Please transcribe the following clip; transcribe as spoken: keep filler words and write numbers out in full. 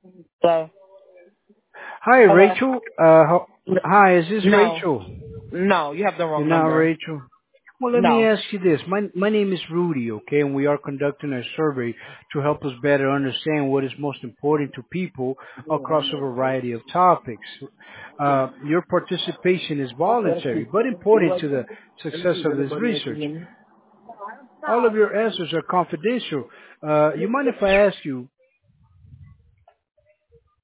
So, Hi, hello? Rachel. Uh, ho- N- hi, is this No, Rachel? no, you have the You're wrong not number. Rachel. Well, let me No. ask you this. My my name is Rudy, okay, and we are conducting a survey to help us better understand what is most important to people across a variety of topics. Uh, your participation is voluntary, but important to the success of this research. All of your answers are confidential. Uh, you mind if I ask you,